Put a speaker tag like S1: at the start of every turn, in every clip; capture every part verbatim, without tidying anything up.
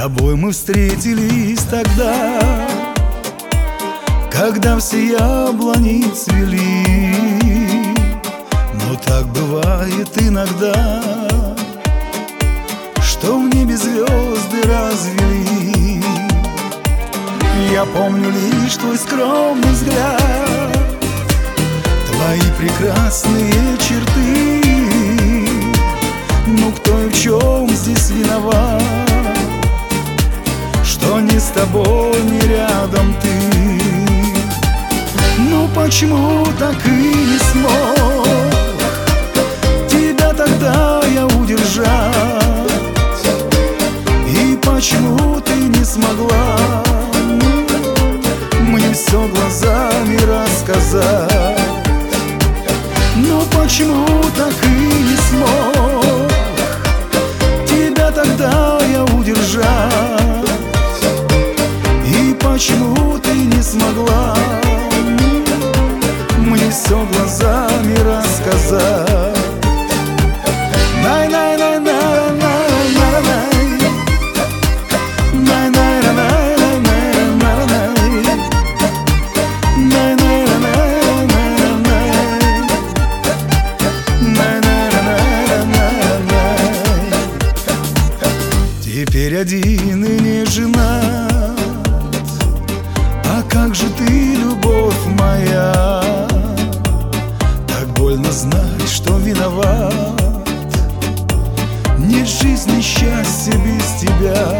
S1: тобой мы встретились тогда, когда все яблони цвели. Но так бывает иногда, что в небе звезды развели. Я помню лишь твой скромный взгляд, твои прекрасные черты. Ну кто и в чем здесь виноват, что ни с тобой, ни рядом ты? Ну почему так и не смог тебя тогда я удержать? И почему ты не смогла мне все глазами рассказать? Ну почему так и не смог тебя тогда я удержать? И почему ты не смогла мне все глазами рассказать? Теперь один и не женат, а как же ты, любовь моя? Так больно знать, что виноват. Нет жизни счастья без тебя.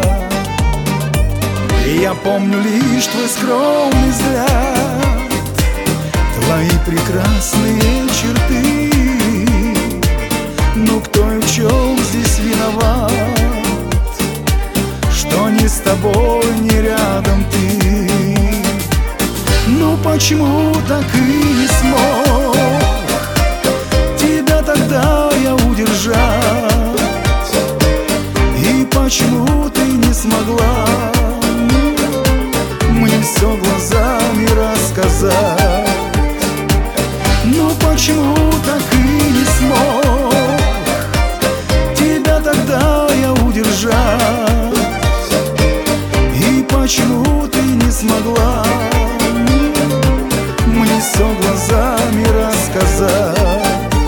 S1: И я помню лишь твой скромный взгляд, твои прекрасные черты. Ну кто и в чем здесь виноват, что ни с тобой, ни рядом ты? Ну почему так и не смог тебя тогда я удержать? И почему ты не смогла мне все глазами рассказать? Ну почему так и не смог тебя тогда я удержать? Почему ты не смогла мне все глазами рассказать?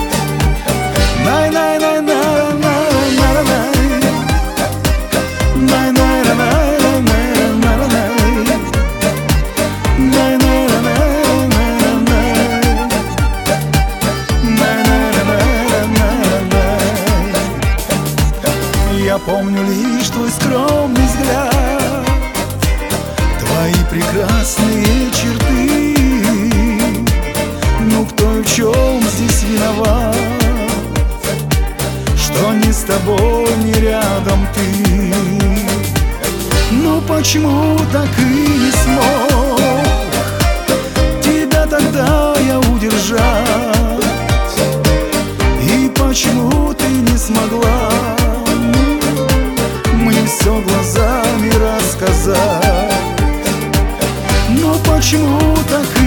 S1: Я помню лишь твой скромный взгляд, твои прекрасные черты. Ну кто и в чем здесь виноват, что ни с тобой, ни рядом ты? Ну почему так и не смог тебя тогда я удержать? И почему ты не смогла мне все глазами рассказать? Ну почему так